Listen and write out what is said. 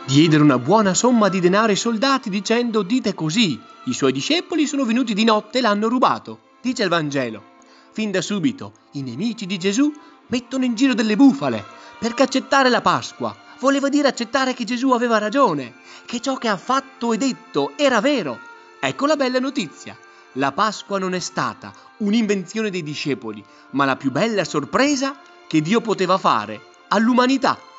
Diedero una buona somma di denaro ai soldati dicendo: dite così, i suoi discepoli sono venuti di notte e l'hanno rubato. Dice il Vangelo. Fin da subito i nemici di Gesù mettono in giro delle bufale, perché accettare la Pasqua voleva dire accettare che Gesù aveva ragione, che ciò che ha fatto e detto era vero. Ecco la bella notizia. La Pasqua non è stata un'invenzione dei discepoli, ma la più bella sorpresa che Dio poteva fare all'umanità.